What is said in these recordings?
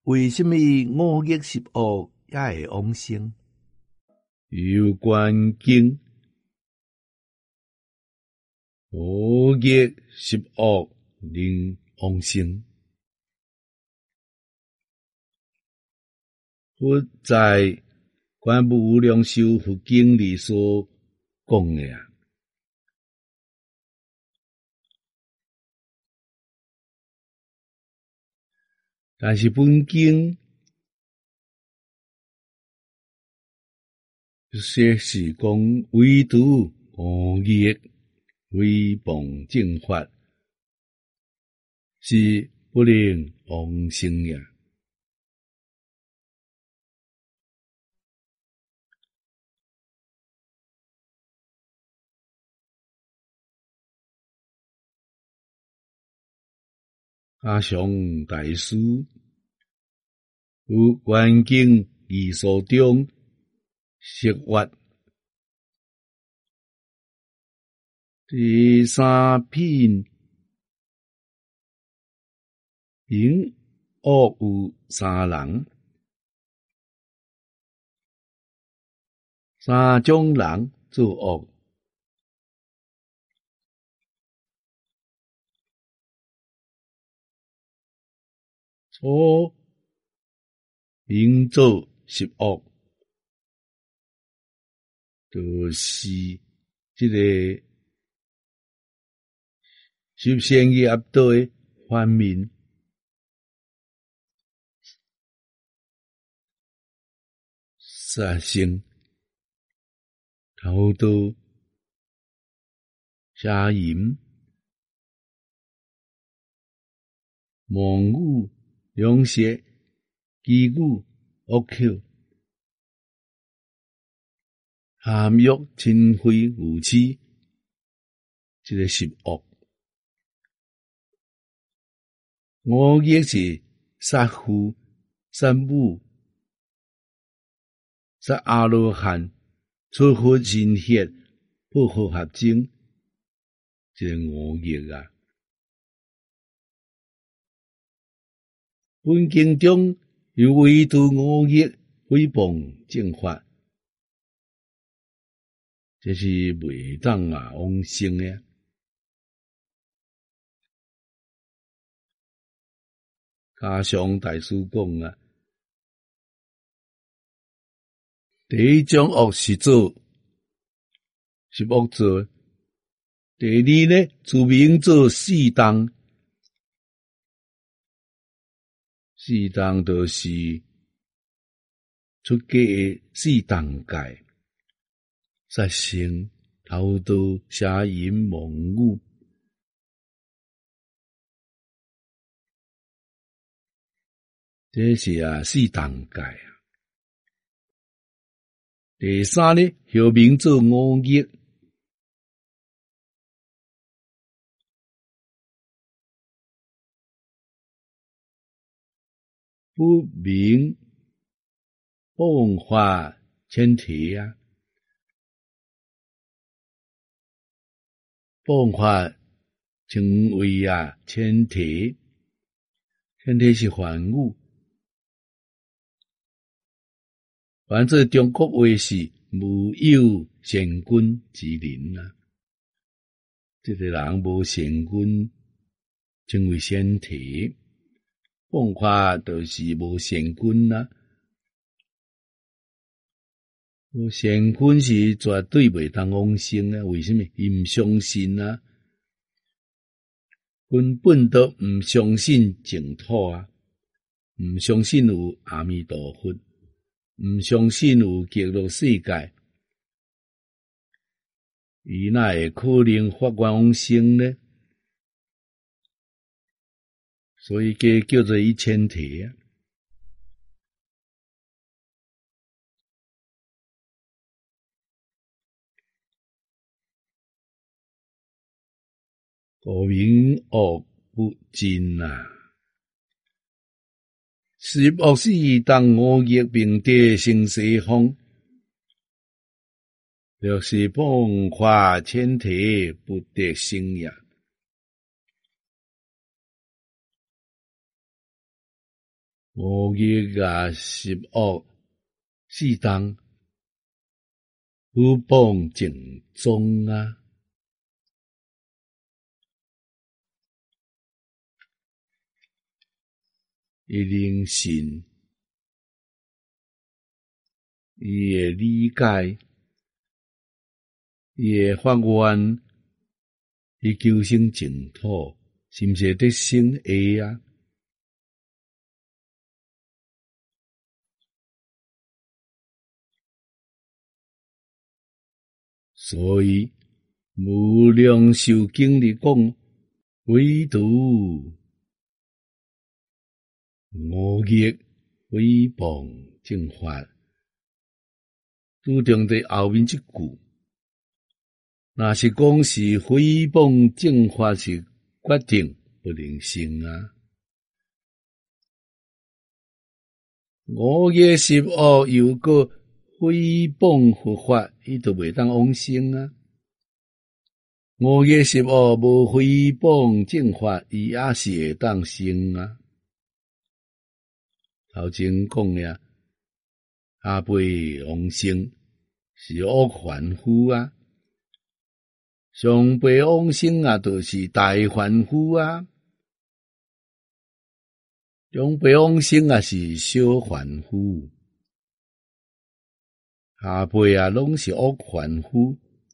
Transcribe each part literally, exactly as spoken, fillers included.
为什么五欲十恶也会往生？ 有关经，五欲十恶令往生。佛在《观无量寿佛经》里所讲的啊，但是本经说是讲唯独五欲毁谤正法是不能往生呀。阿上大师有观经义所中释法第三品，因恶有三人，三种人作恶。初因做十恶，就是这个修仙业道的反面。杀生、偷盗、邪淫、妄语、两舌、绮语、恶口、含欲、嗔恚、无耻，这个十恶。五欲是杀父、杀母、杀阿罗汉、出佛人血、破佛合精，这个五欲啊。本经中有唯独五欲毁谤正法，这是袂当啊往生的。加上大师讲啊，第一种恶是做是恶做，第二呢，自明做四当，四当就是出家的四当界，杀生、偷盗、邪淫、妄语。这是啊四当界啊。第三呢，后明做五欲，不明谤法前提啊，谤法成为啊前提，前提是梵语。反正中国话是无有善根之人啊，这个人无善根成为先提，谤法就是无善根啊。无善根是绝对袂当往生啊，为什么？伊毋相信啊，根本都毋相信净土啊，毋相信有阿弥陀佛。毋相信有极乐世界，伊哪会可能发愿往生呢？所以叫叫做伊前提啊。故名恶不尽啊！十恶四当五欲并得生死风，若是谤法前提不得生也。 五欲啊，十恶四当，诽谤正宗啊。伊灵性，伊诶理解，伊诶发愿，伊求生净土，是毋是得生会啊？所以无量寿经里讲，唯独五业诽谤正法，注重在后面一句。若是讲是诽谤正法是决定不能成啊！五业十恶又个诽谤佛法，伊就袂当往生啊！五业十恶无诽谤正法，伊也是会当生啊！头前讲呀，阿辈往生是恶凡夫啊，上辈往生啊，就是大凡夫啊，中辈往生啊是小凡夫，下辈啊拢是恶凡夫。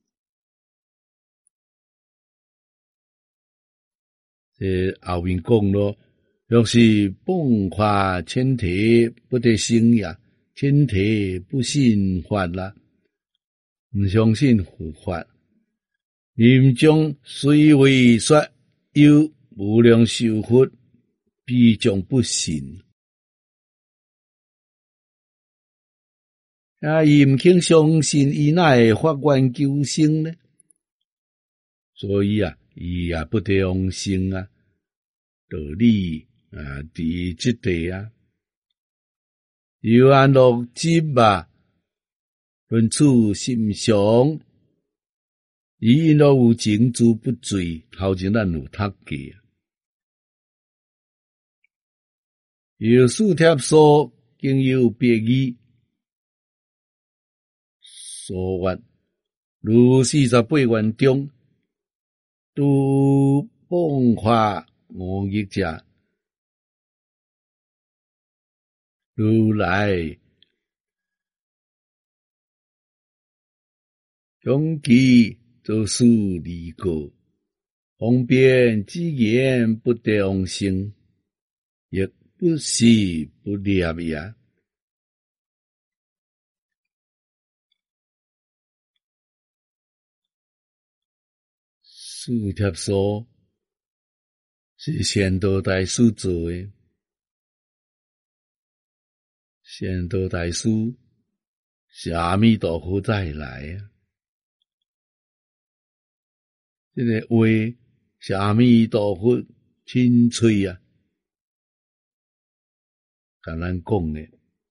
这后面讲咯，若是谤夸千体不得生呀，千体不信法啦，毋相信佛法，念将虽为说有无量寿佛，必将不信。啊，伊毋肯相信，伊哪会发愿求生呢？所以啊，伊也不得往生啊，道理啊，伫即地啊，有安乐集啊，论处心常，伊因都有情诸不罪，头前咱有读过。有四帖书，经有别义，所愿如四十八愿中，拄谤夸五逆者，如来将其做事离过，方便之言不得往生，亦不是不劣也。四帖书是仙道大师做的，仙道大师是阿弥陀佛再来啊！这个话是阿弥陀佛亲嘴啊，甲咱讲的。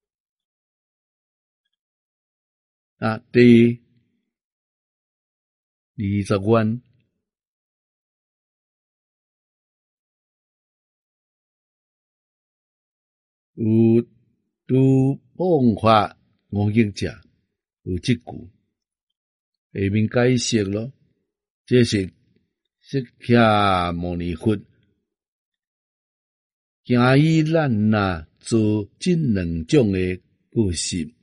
啊，第二十愿，有拄谤夸五逆者，有即句，下面解释咯。这是释迦牟尼佛惊伊咱呐做这两种的过失，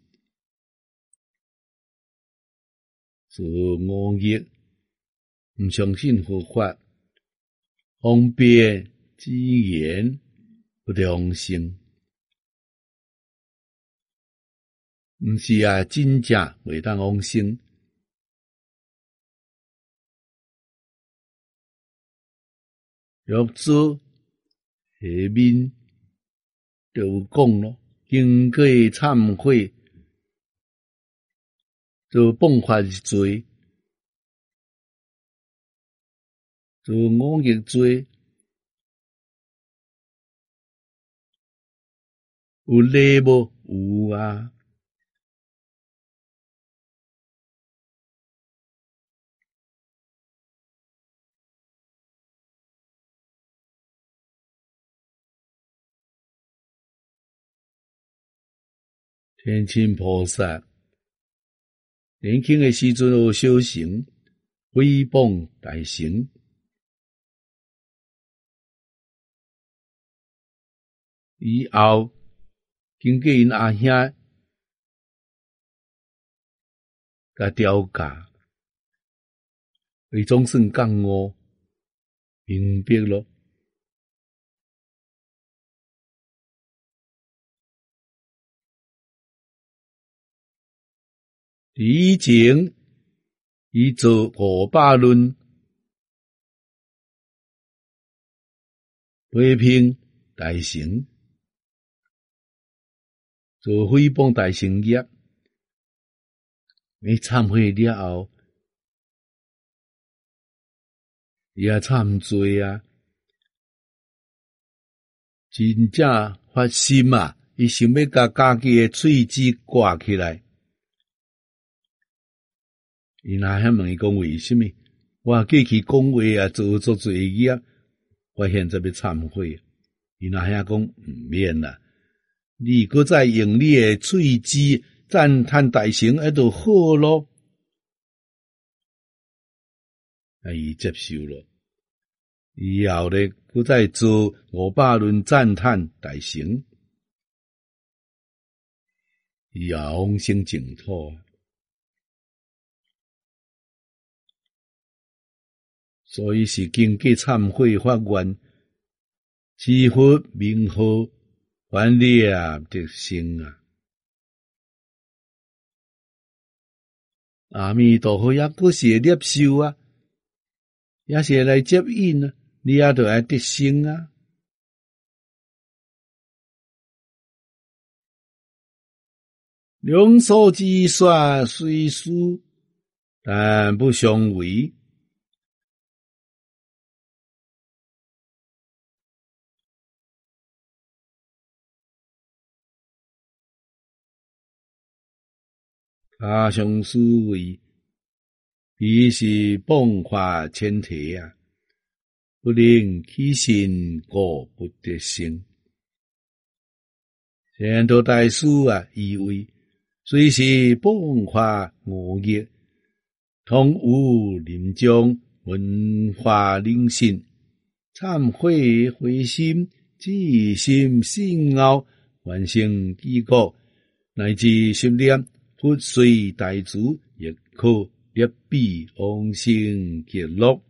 做五逆，毋相信佛法，方便之言不得往生，毋是啊，真正袂当往生。若做下面就有讲咯，经过忏悔，做谤法罪，做五逆罪，有礼无？有啊。 天亲菩萨年轻的时阵有修行，诽谤大乘，以后经过因阿兄甲调教，伊总算觉悟明白咯。以前伊做五百论批评大乘，做诽谤大乘业，伊忏悔了后，伊也忏罪啊，真正发心啊，伊想要甲家己的喙齿挂起来。因阿兄问伊讲为什么？我过去讲话啊，做做罪业，我现在要忏悔。因阿兄讲毋免啦，你搁再用你的喙齿赞叹大乘，迄就好咯。啊，伊接受了。以后咧，搁再做五百论赞叹大乘，以后往生净土。所以是经过忏悔发愿，知佛名号，还了得生啊！阿弥陀佛也搁是会接受啊，也是会来接引啊，你也着爱得生啊！两所之说虽殊，但不相违。他相思维，彼是谤化前提啊，不能起心故不得生。仙道大师啊，以为虽是谤化恶业，同有临终文化灵性，忏悔回心，至心信奥，完成结果，乃至十念。佛随大主，亦可立彼往生极乐。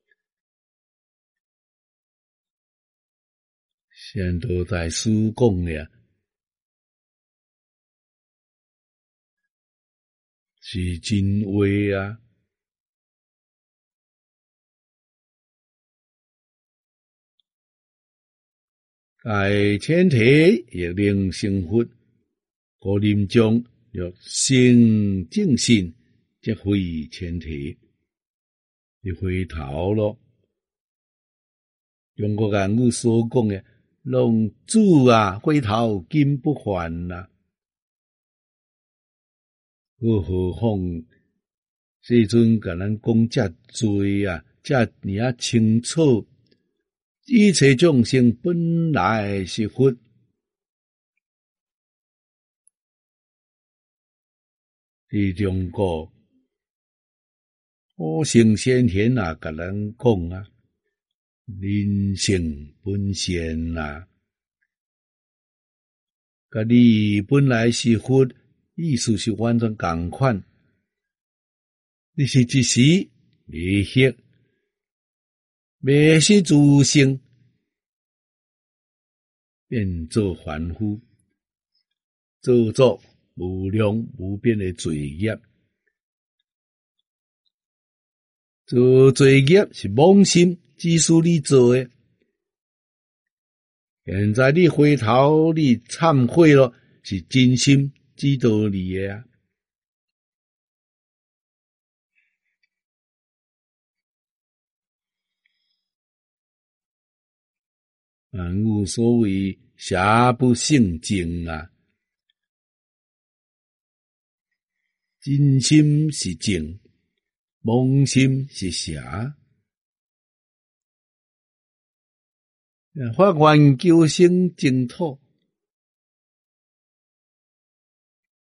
仙道大师讲了，是真话啊！该前提亦令成佛，故临终若生正信，则非前提。你回头咯，中国谚语所讲的“浪子啊，回头金不还”呐、啊。更何况世尊甲咱讲遮多啊，遮尔啊清楚，一切众生本来是佛。伫中国，好圣先贤啊，甲咱讲啊，人性本善啊，甲你本来是佛，意思是完全共款。你是一时未晓，未是自性，变做凡夫，做作无量无边的罪业。做罪业是妄心，只是你做的。现在你回头你忏悔了，是真心知道你的啊。万物所谓邪不胜正啊，真心是正，妄心是邪。发愿求生净土，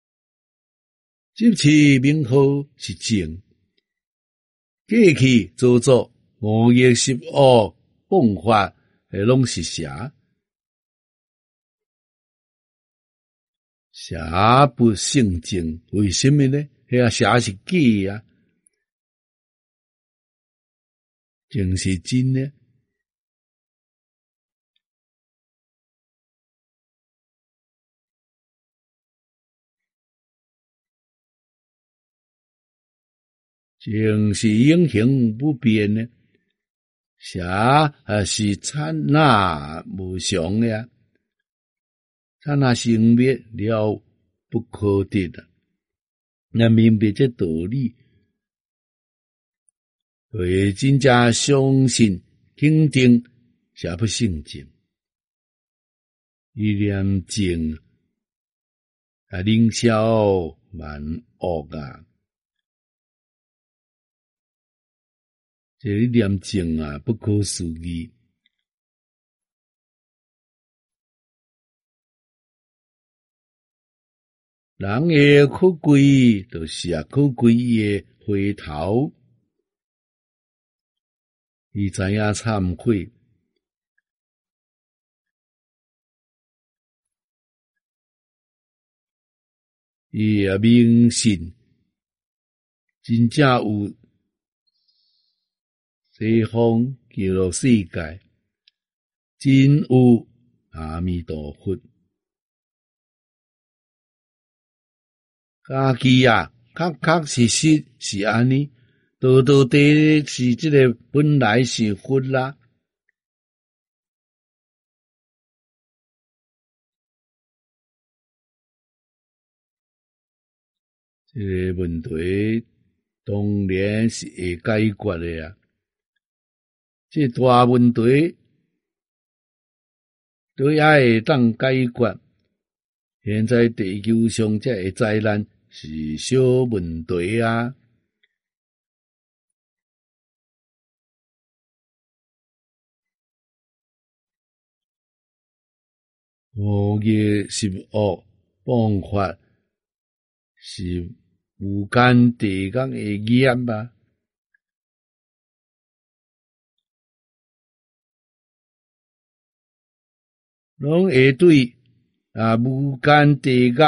即其名号是正，过去做作五业十恶谤法，诶，拢是邪。邪不胜正，为什么呢？遐邪是假啊，正是真呢。正是永恒不变呢，邪啊是刹那无常呀，刹那生灭了不可得啊！那明白这道理，会真正相信肯定邪不胜正，一念正啊，凌霄万恶啊！这一念正啊，不可思议。人的可贵，就是啊可贵的回头，伊知影慚愧，伊也明信，真正有西方极乐世界，真有阿弥陀佛。家己啊，确确实实是安尼，道道地是这个本来是佛啦。这个问题当然是会解决的啊。这大问题都也会当解决。现在地球上这个灾难是小问题啊。五业十恶谤法是无间地狱的业吧？拢会对啊无间地狱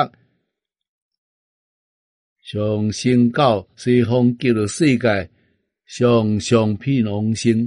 上升到西方极乐世界上上品往生。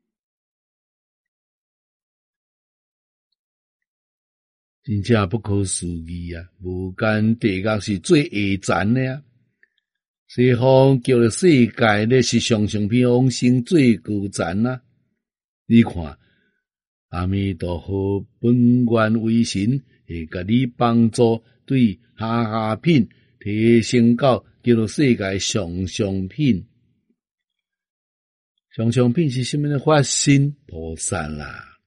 真正不可思议啊！无间地狱是最下层的啊，西方极乐世界咧是上上品往生最高层啊！你看，阿弥陀佛本愿为神，会甲你帮助对下下品提升到极乐世界上上品。上上品是什么呢？法身菩萨啦。